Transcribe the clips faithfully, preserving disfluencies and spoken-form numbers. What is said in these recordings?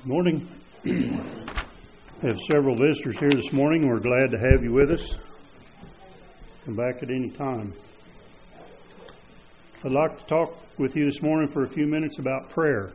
Good morning. We have several visitors here this morning. We're glad to have you with us. Come back at any time. I'd like to talk with you this morning for a few minutes about prayer.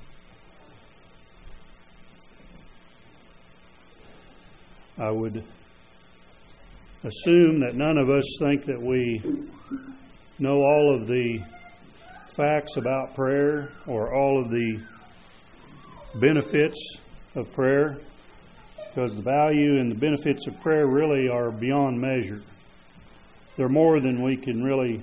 I would assume that none of us think that we know all of the facts about prayer or all of the benefits of prayer, because the value and the benefits of prayer really are beyond measure. They're more than we can really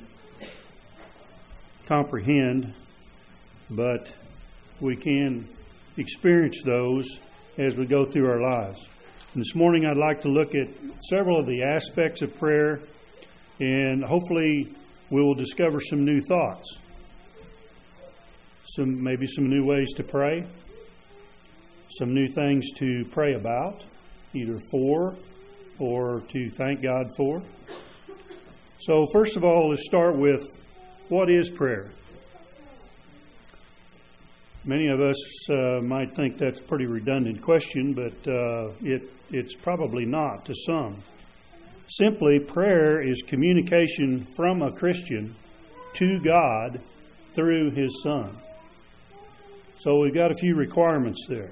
comprehend, but we can experience those as we go through our lives. And this morning I'd like to look at several of the aspects of prayer, and hopefully we will discover some new thoughts, some maybe some new ways to pray, some new things to pray about, either for or to thank God for. So first of all, let's start with, what is prayer? Many of us uh, might think that's a pretty redundant question, but uh, it it's probably not to some. Simply, prayer is communication from a Christian to God through His Son. So we've got a few requirements there.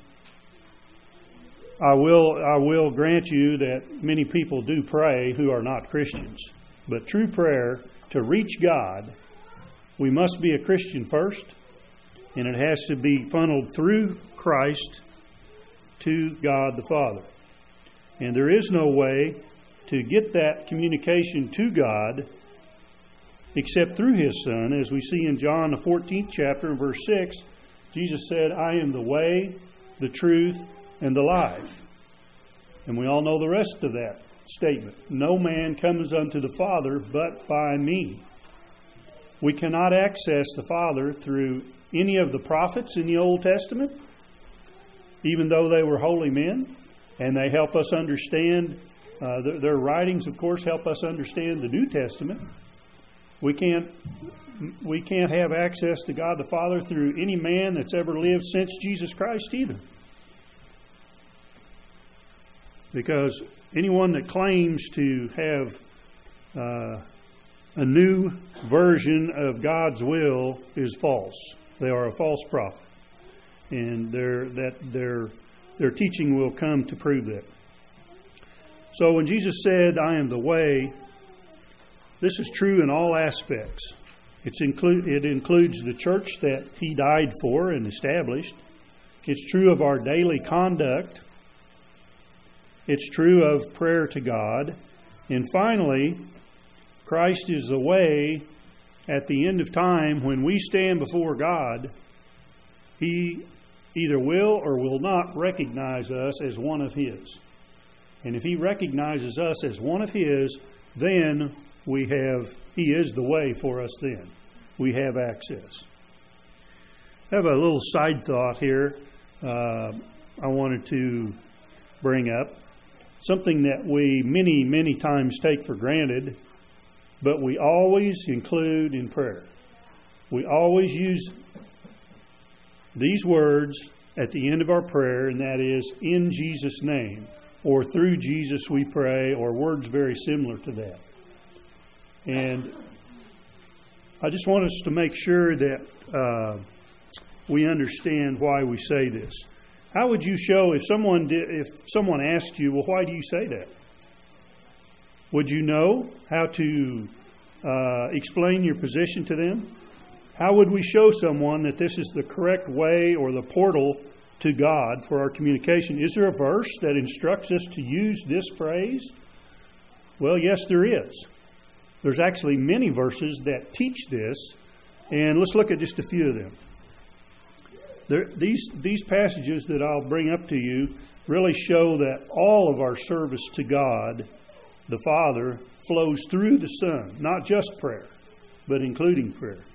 I will I will grant you that many people do pray who are not Christians. But true prayer, to reach God, we must be a Christian first, and it has to be funneled through Christ to God the Father. And there is no way to get that communication to God except through His Son. As we see in John the fourteenth chapter and verse six, Jesus said, "I am the way, the truth, and the life." And we all know the rest of that statement. "No man comes unto the Father but by me." We cannot access the Father through any of the prophets in the Old Testament, even though they were holy men, and they help us understand, uh, their, their writings, of course, help us understand the New Testament. We can't we can't have access to God the Father through any man that's ever lived since Jesus Christ either. Because anyone that claims to have uh, a new version of God's will is false. They are a false prophet, and their that their their teaching will come to prove that. So when Jesus said, "I am the way," this is true in all aspects. It's include it includes the church that He died for and established. It's true of our daily conduct. It's true of prayer to God. And finally, Christ is the way at the end of time when we stand before God. He either will or will not recognize us as one of His. And if He recognizes us as one of His, then we have, He is the way for us then. We have access. I have a little side thought here uh, I wanted to bring up. Something that we many, many times take for granted, but we always include in prayer. We always use these words at the end of our prayer, and that is, "In Jesus' name," or "Through Jesus we pray," or words very similar to that. And I just want us to make sure that uh, we understand why we say this. How would you show if someone did, if someone asked you, "Well, why do you say that?" Would you know how to uh, explain your position to them? How would we show someone that this is the correct way or the portal to God for our communication? Is there a verse that instructs us to use this phrase? Well, yes, there is. There's actually many verses that teach this, and let's look at just a few of them. There, these these passages that I'll bring up to you really show that all of our service to God, the Father, flows through the Son. Not just prayer, but including prayer.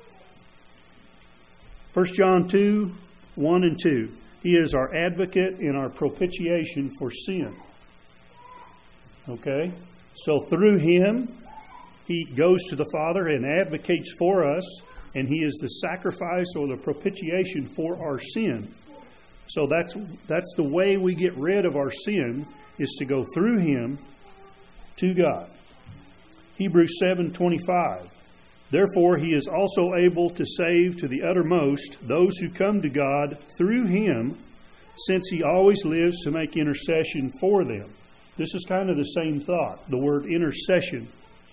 First John two, one and two. He is our advocate in our propitiation for sin. Okay? So through Him, He goes to the Father and advocates for us, and He is the sacrifice or the propitiation for our sin. So that's that's the way we get rid of our sin, is to go through Him to God. Hebrews seven twenty-five. Therefore He is also able to save to the uttermost those who come to God through Him, since He always lives to make intercession for them. This is kind of the same thought, the word intercession,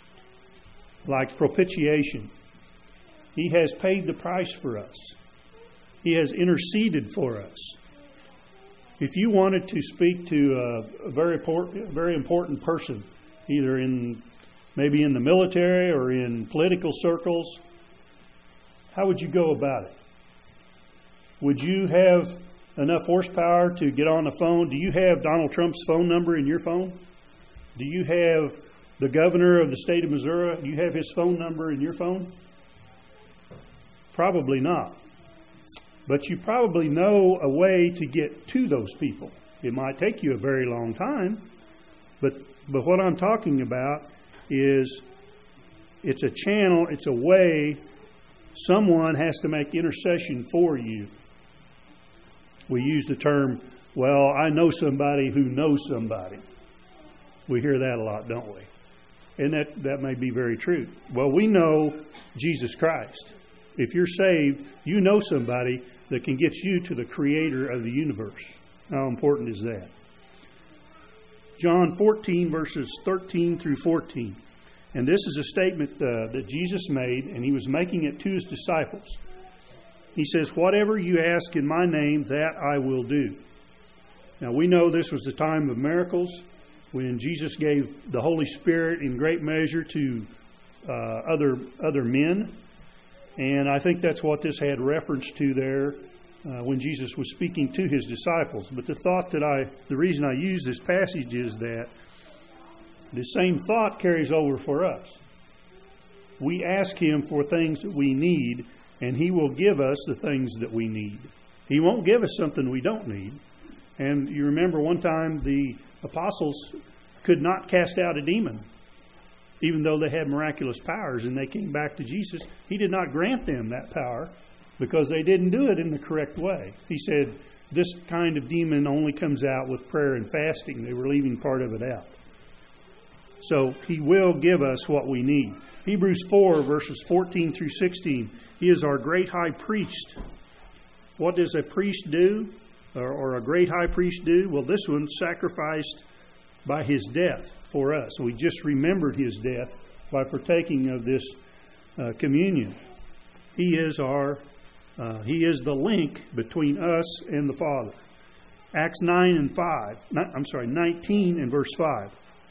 like propitiation. He has paid the price for us. He has interceded for us. If you wanted to speak to a very important, very important person, either in maybe in the military or in political circles, how would you go about it? Would you have enough horsepower to get on the phone? Do you have Donald Trump's phone number in your phone? Do you have the governor of the state of Missouri? Do you have his phone number in your phone? Probably not. But you probably know a way to get to those people. It might take you a very long time, but but what I'm talking about is it's a channel, it's a way someone has to make intercession for you. We use the term, well, I know somebody who knows somebody. We hear that a lot, don't we? And that, that may be very true. Well, we know Jesus Christ. If you're saved, you know somebody that can get you to the Creator of the universe. How important is that? John fourteen, verses thirteen through fourteen. And this is a statement uh, that Jesus made, and He was making it to His disciples. He says, whatever you ask in my name, that I will do. Now, we know this was the time of miracles, when Jesus gave the Holy Spirit in great measure to uh, other other men. And I think that's what this had reference to there uh, when Jesus was speaking to His disciples. But the thought that I, the reason I use this passage is that the same thought carries over for us. We ask Him for things that we need, and He will give us the things that we need. He won't give us something we don't need. And you remember one time the apostles could not cast out a demon, even though they had miraculous powers, and they came back to Jesus. He did not grant them that power because they didn't do it in the correct way. He said, this kind of demon only comes out with prayer and fasting. They were leaving part of it out. So He will give us what we need. Hebrews four, verses fourteen through sixteen. He is our great high priest. What does a priest do, or, or a great high priest do? Well, this one sacrificed by His death for us. We just remembered His death by partaking of this uh, communion. He is our, uh, He is the link between us and the Father. Acts nine and five. Not, I'm sorry, nineteen and verse five.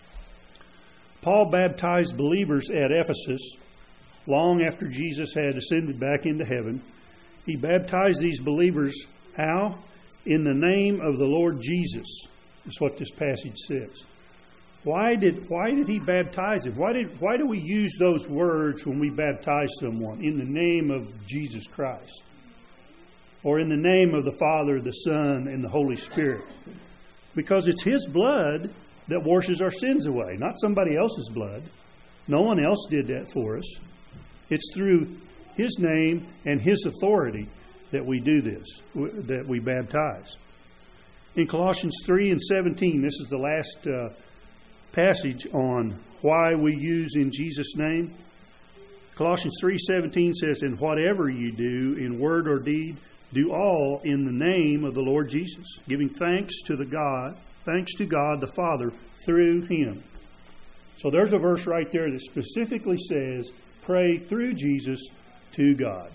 Paul baptized believers at Ephesus long after Jesus had ascended back into heaven. He baptized these believers, how? In the name of the Lord Jesus, is what this passage says. Why did why did He baptize them? Why did why do we use those words when we baptize someone? In the name of Jesus Christ. Or in the name of the Father, the Son, and the Holy Spirit. Because it's His blood that washes our sins away, not somebody else's blood. No one else did that for us. It's through His name and His authority that we do this, that we baptize. In Colossians three and seventeen, this is the last uh, passage on why we use in Jesus' name. Colossians three seventeen says, and whatever you do in word or deed, do all in the name of the Lord Jesus, giving thanks to the God, thanks to God the Father through Him. So there's a verse right there that specifically says, pray through Jesus to God.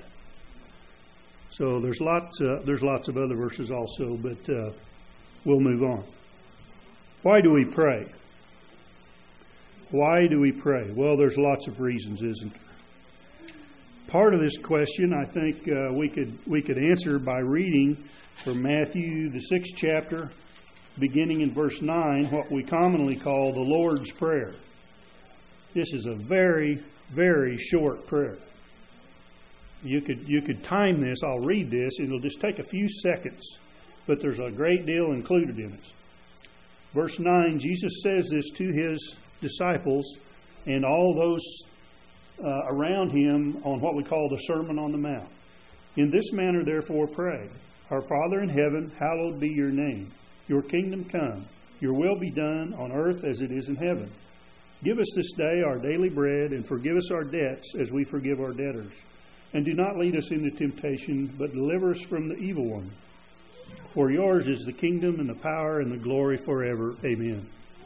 So there's lots, uh, there's lots of other verses also, but uh, we'll move on. Why do we pray? Why do we pray? Well, there's lots of reasons, isn't there? Part of this question, I think uh, we could we could answer by reading from Matthew, the sixth chapter, beginning in verse nine, what we commonly call the Lord's Prayer. This is a very, very short prayer. You could you could time this. I'll read this. It'll just take a few seconds, but there's a great deal included in it. Verse nine, Jesus says this to His disciples and all those uh, around Him on what we call the Sermon on the Mount. In this manner, therefore, pray. Our Father in heaven, hallowed be your name. Your kingdom come. Your will be done on earth as it is in heaven. Give us this day our daily bread, and forgive us our debts as we forgive our debtors. And do not lead us into temptation, but deliver us from the evil one. For yours is the kingdom and the power and the glory forever. Amen.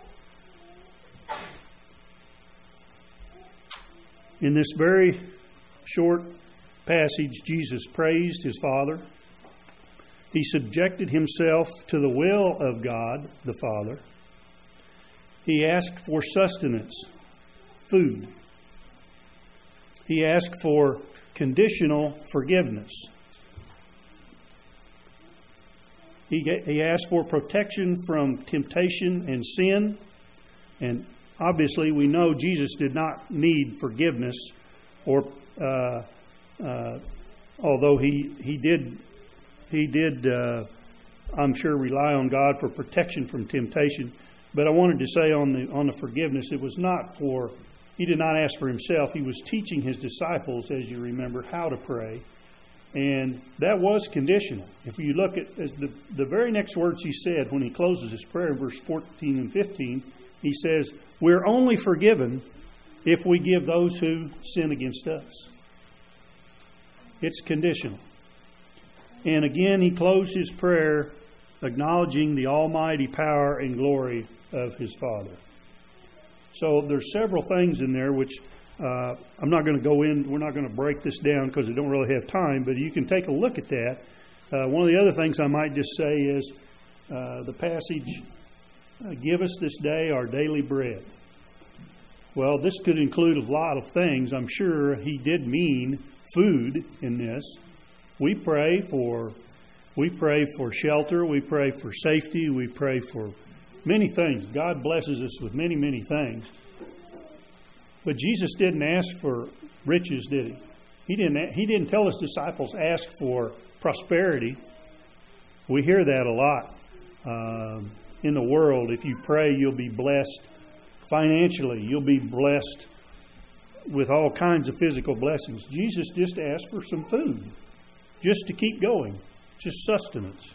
In this very short passage, Jesus praised his Father. He subjected himself to the will of God, the Father. He asked for sustenance, food. He asked for conditional forgiveness. He, he asked for protection from temptation and sin. And obviously we know Jesus did not need forgiveness, or uh, uh, although he, he did, he did uh, I'm sure, rely on God for protection from temptation. But I wanted to say on the on the forgiveness, it was not for, he did not ask for himself. He was teaching his disciples, as you remember, how to pray. And that was conditional. If you look at the, the very next words he said when he closes his prayer in verse fourteen and fifteen, he says, we're only forgiven if we give those who sin against us. It's conditional. And again, he closed his prayer acknowledging the almighty power and glory of his Father. So there's several things in there which uh, I'm not going to go in. We're not going to break this down because I don't really have time, but you can take a look at that. Uh, one of the other things I might just say is uh, the passage, uh, give us this day our daily bread. Well, this could include a lot of things. I'm sure he did mean food in this. We pray for we pray for shelter, we pray for safety, we pray for many things. God blesses us with many, many things. But Jesus didn't ask for riches, did he? He didn't he didn't tell his disciples ask for prosperity. We hear that a lot um, in the world. If you pray, you'll be blessed financially. You'll be blessed with all kinds of physical blessings. Jesus just asked for some food, just to keep going, just sustenance.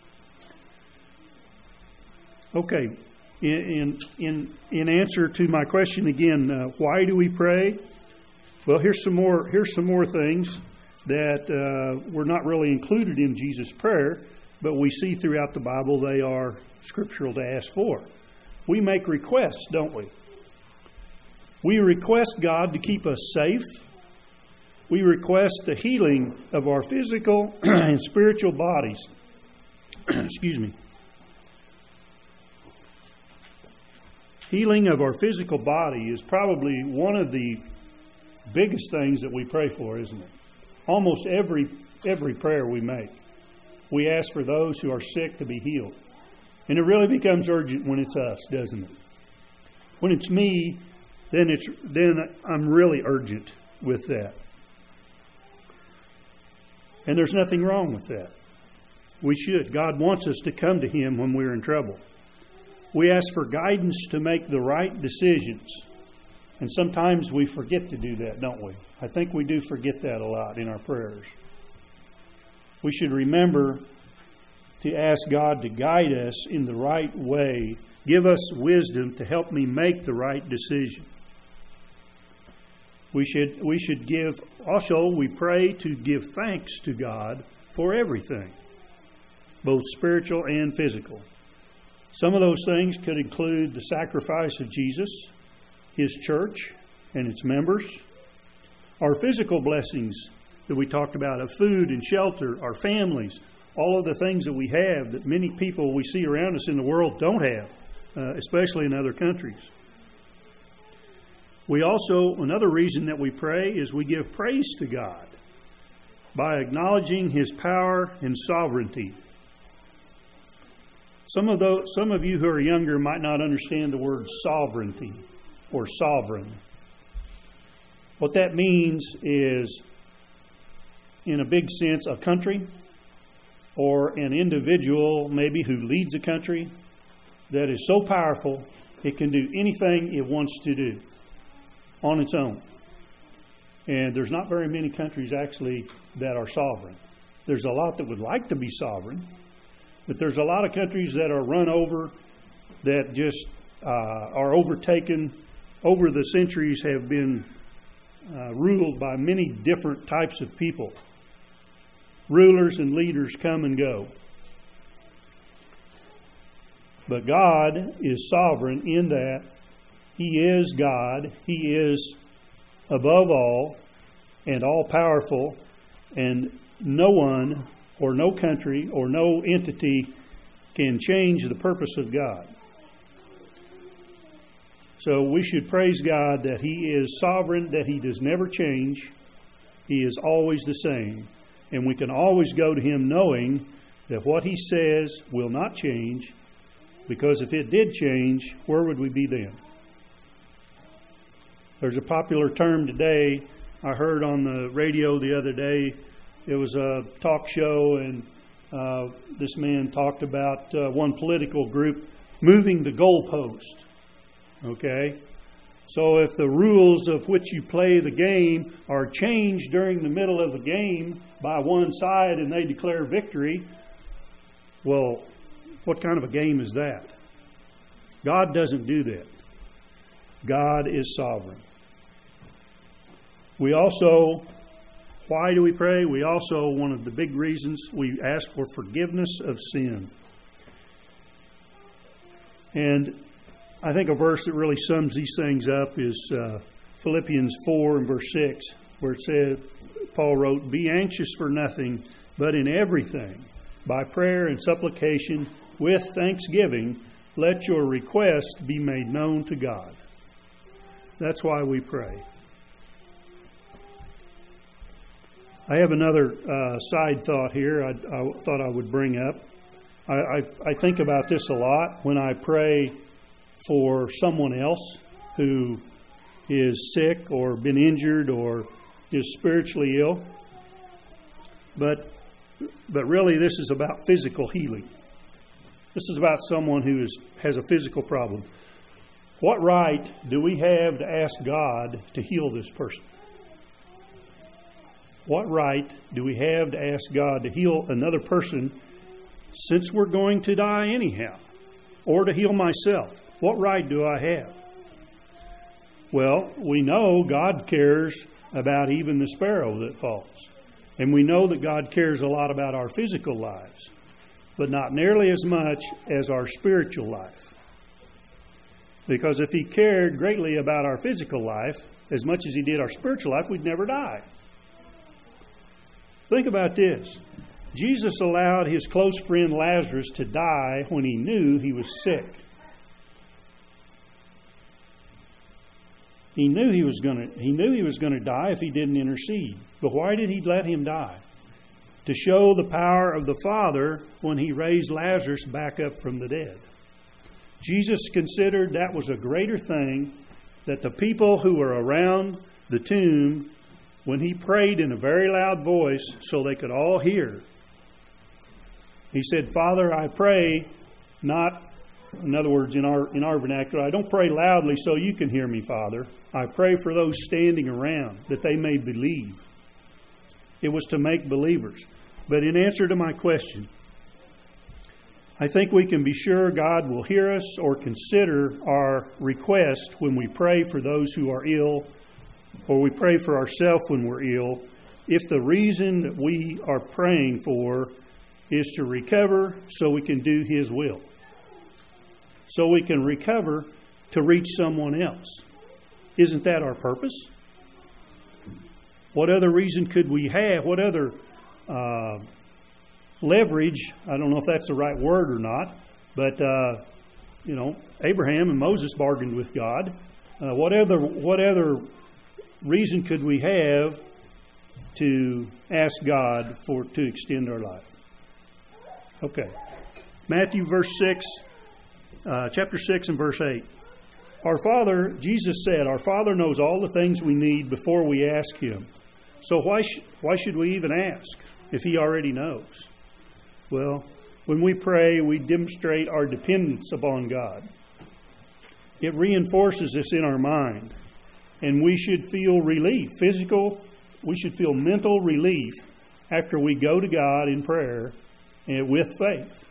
Okay, in in in answer to my question again, uh, why do we pray? Well, here's some more. Here's some more things that uh, were not really included in Jesus' prayer, but we see throughout the Bible they are scriptural to ask for. We make requests, don't we? We request God to keep us safe. We request the healing of our physical and spiritual bodies. Excuse me. Healing of our physical body is probably one of the biggest things that we pray for, isn't it? Almost every every prayer we make, we ask for those who are sick to be healed. And it really becomes urgent when it's us, doesn't it? When it's me, then it's then I'm really urgent with that. And there's nothing wrong with that. We should. God wants us to come to Him when we're in trouble. We ask for guidance to make the right decisions. And sometimes we forget to do that, don't we? I think we do forget that a lot in our prayers. We should remember to ask God to guide us in the right way. Give us wisdom to help me make the right decision. We should we should give, also we pray to give thanks to God for everything, both spiritual and physical. Some of those things could include the sacrifice of Jesus, His church and its members, our physical blessings that we talked about of food and shelter, our families, all of the things that we have that many people we see around us in the world don't have, uh, especially in other countries. We also, another reason that we pray is we give praise to God by acknowledging His power and sovereignty. Some of those, some of you who are younger might not understand the word sovereignty or sovereign. What that means is, in a big sense, a country or an individual maybe who leads a country that is so powerful it can do anything it wants to do on its own. And there's not very many countries actually that are sovereign. There's a lot that would like to be sovereign, but there's a lot of countries that are run over, that just uh, are overtaken, over the centuries have been uh, ruled by many different types of people. Rulers and leaders come and go. But God is sovereign in that He is God. He is above all and all-powerful, and no one or no country or no entity can change the purpose of God. So we should praise God that He is sovereign, that He does never change. He is always the same. And we can always go to Him knowing that what He says will not change, because if it did change, where would we be then? There's a popular term today I heard on the radio the other day. It was a talk show, and uh, this man talked about uh, one political group moving the goalpost. Okay? So if the rules of which you play the game are changed during the middle of the game by one side and they declare victory, well, what kind of a game is that? God doesn't do that. God is sovereign. We also, why do we pray? We also, one of the big reasons, we ask for forgiveness of sin. And I think a verse that really sums these things up is uh, Philippians four and verse six, where it says, Paul wrote, "Be anxious for nothing, but in everything, by prayer and supplication, with thanksgiving, let your request be made known to God." That's why we pray. I have another uh, side thought here I, I thought I would bring up. I, I, I think about this a lot when I pray for someone else who is sick or been injured or is spiritually ill. But but really this is about physical healing. This is about someone who is, has a physical problem. What right do we have to ask God to heal this person? What right do we have to ask God to heal another person since we're going to die anyhow? Or to heal myself? What right do I have? Well, we know God cares about even the sparrow that falls. And we know that God cares a lot about our physical lives, but not nearly as much as our spiritual life. Because if He cared greatly about our physical life, as much as He did our spiritual life, we'd never die. Think about this. Jesus allowed His close friend Lazarus to die when He knew he was sick. He knew he was going to he knew he was going to die if He didn't intercede. But why did He let him die? To show the power of the Father when He raised Lazarus back up from the dead. Jesus considered that was a greater thing, that the people who were around the tomb, when He prayed in a very loud voice so they could all hear, He said, "Father, I pray not," in other words, in our in our vernacular, "I don't pray loudly so you can hear me, Father. I pray for those standing around, that they may believe." It was to make believers. But in answer to my question, I think we can be sure God will hear us or consider our request when we pray for those who are ill, or we pray for ourselves when we're ill, if the reason that we are praying for is to recover so we can do His will. So we can recover to reach someone else. Isn't that our purpose? What other reason could we have? What other uh, leverage? I don't know if that's the right word or not, but uh, you know, Abraham and Moses bargained with God. Uh, what other what other reason could we have to ask God for to extend our life? Okay, Matthew verse six, uh, chapter six and verse eight. Our Father, Jesus said, our Father knows all the things we need before we ask Him. So why sh- why should we even ask if He already knows? Well, when we pray, we demonstrate our dependence upon God. It reinforces us in our mind, and we should feel relief, physical, we should feel mental relief after we go to God in prayer and with faith.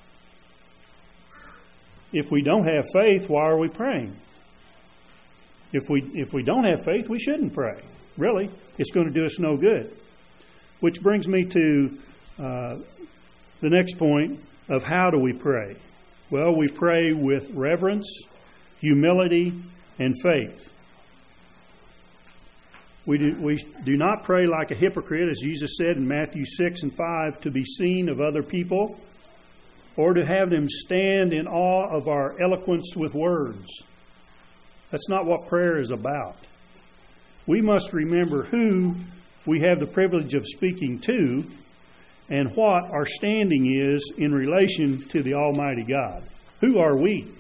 If we don't have faith, why are we praying? If we if we don't have faith, we shouldn't pray. Really, it's going to do us no good. Which brings me to uh, the next point of how do we pray? Well, we pray with reverence, humility, and faith. We do, we do not pray like a hypocrite, as Jesus said in Matthew six and five, to be seen of other people or to have them stand in awe of our eloquence with words. That's not what prayer is about. We must remember who we have the privilege of speaking to and what our standing is in relation to the Almighty God. Who are we?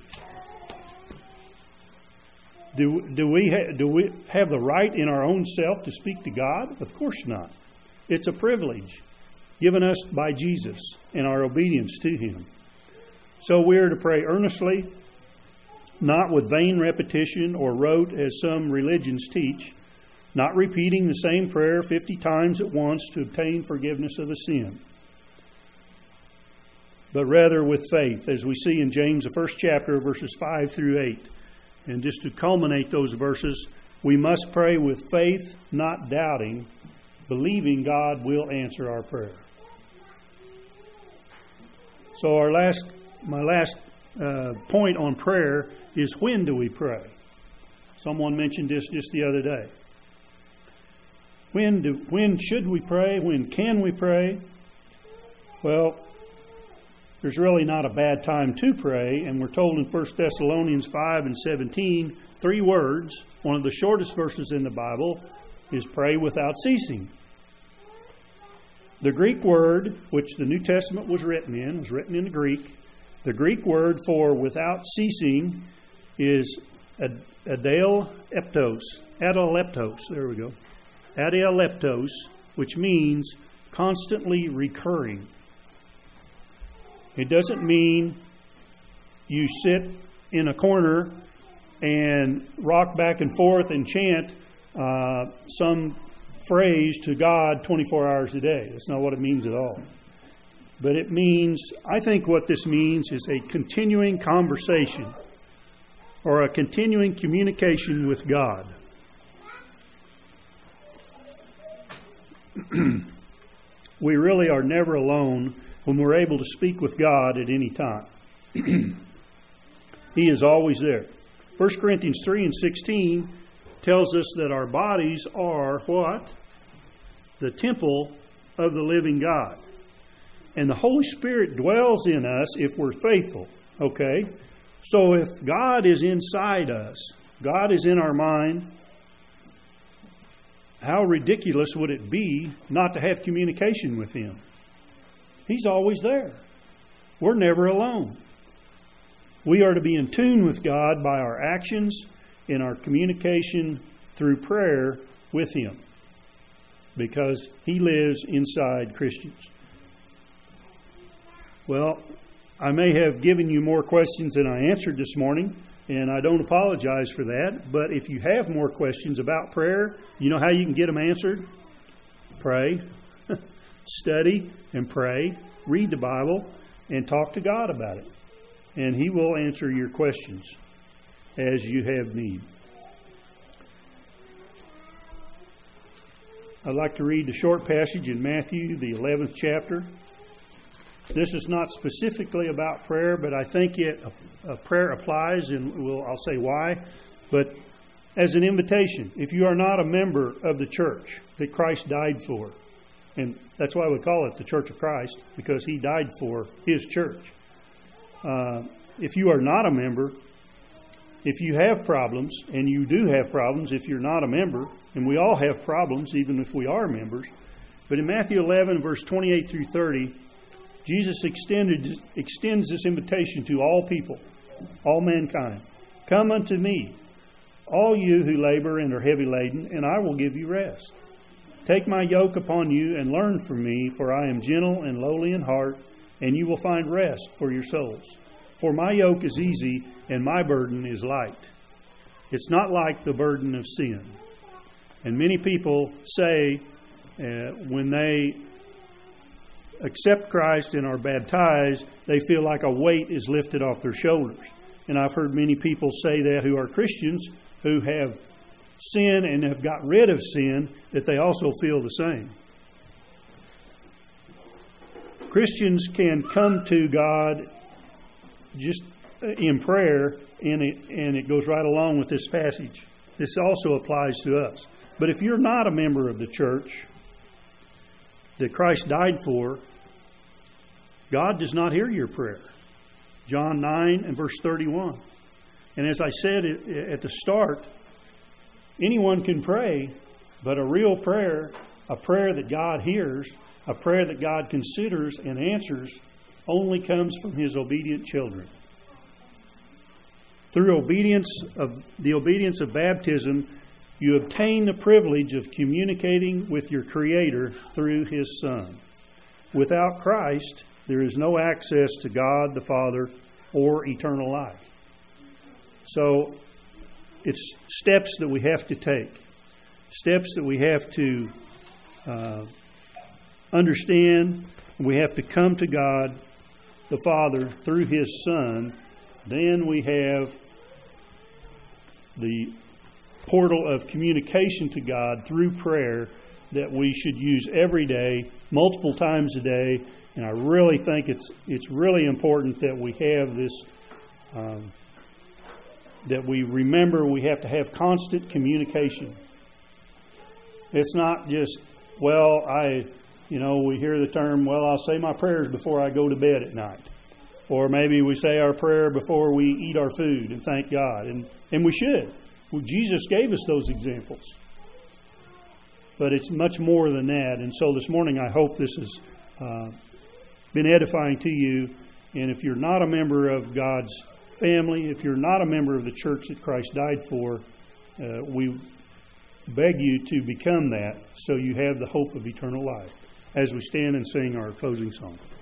Do, do, we ha- do we have the right in our own self to speak to God? Of course not. It's a privilege given us by Jesus and our obedience to Him. So we are to pray earnestly, not with vain repetition or rote as some religions teach, not repeating the same prayer fifty times at once to obtain forgiveness of a sin, but rather with faith, as we see in James, the first chapter, verses five through eight. And just to culminate those verses, we must pray with faith, not doubting, believing God will answer our prayer. So our last, my last uh, point on prayer is, when do we pray? Someone mentioned this just the other day. When do when should we pray? When can we pray? Well, there's really not a bad time to pray, and we're told in First Thessalonians five and seventeen, three words. One of the shortest verses in the Bible is pray without ceasing. The Greek word, which the New Testament was written in, was written in the Greek. The Greek word for without ceasing is adaleptos. Adaleptos, there we go. Adaleptos, which means constantly recurring. It doesn't mean you sit in a corner and rock back and forth and chant uh, some phrase to God twenty-four hours a day. That's not what it means at all. But it means, I think what this means is a continuing conversation or a continuing communication with God. We really are never alone when we're able to speak with God at any time. He is always there. First Corinthians three and sixteen tells us that our bodies are what? The temple of the living God. And the Holy Spirit dwells in us if we're faithful. Okay? So if God is inside us, God is in our mind, how ridiculous would it be not to have communication with Him? He's always there. We're never alone. We are to be in tune with God by our actions in our communication through prayer with Him, because He lives inside Christians. Well, I may have given you more questions than I answered this morning, and I don't apologize for that. But if you have more questions about prayer, you know how you can get them answered? Pray, study and pray, read the Bible, and talk to God about it. And He will answer your questions as you have need. I'd like to read the short passage in Matthew, the eleventh chapter. This is not specifically about prayer, but I think it a, a prayer applies, and we'll, I'll say why. But as an invitation, if you are not a member of the church that Christ died for, and that's why we call it the Church of Christ, because He died for His church. Uh, if you are not a member, if you have problems, and you do have problems if you're not a member, and we all have problems even if we are members, but in Matthew eleven, verse twenty-eight through thirty, Jesus extended, extends this invitation to all people, all mankind. Come unto me, all you who labor and are heavy laden, and I will give you rest. Take my yoke upon you and learn from me, for I am gentle and lowly in heart, and you will find rest for your souls. For my yoke is easy and my burden is light. It's not like the burden of sin. And many people say uh, when they accept Christ and are baptized, they feel like a weight is lifted off their shoulders. And I've heard many people say that who are Christians, who have sin and have got rid of sin, that they also feel the same. Christians can come to God just in prayer, and it, and it goes right along with this passage. This also applies to us. But if you're not a member of the church that Christ died for, God does not hear your prayer. John nine and verse thirty-one. And as I said at the start, anyone can pray, but a real prayer, a prayer that God hears, a prayer that God considers and answers, only comes from His obedient children. Through obedience of the obedience of baptism, you obtain the privilege of communicating with your Creator through His Son. Without Christ, there is no access to God the Father or eternal life. So, it's steps that we have to take. Steps that we have to uh, understand. We have to come to God the Father through His Son. Then we have the portal of communication to God through prayer that we should use every day, multiple times a day. And I really think it's it's really important that we have this, um, that we remember we have to have constant communication. It's not just, well, I, you know, we hear the term, well, I'll say my prayers before I go to bed at night. Or maybe we say our prayer before we eat our food and thank God. And, and we should. Well, Jesus gave us those examples. But it's much more than that. And so this morning I hope this has uh, been edifying to you. And if you're not a member of God's family, if you're not a member of the church that Christ died for, uh, we beg you to become that so you have the hope of eternal life as we stand and sing our closing song.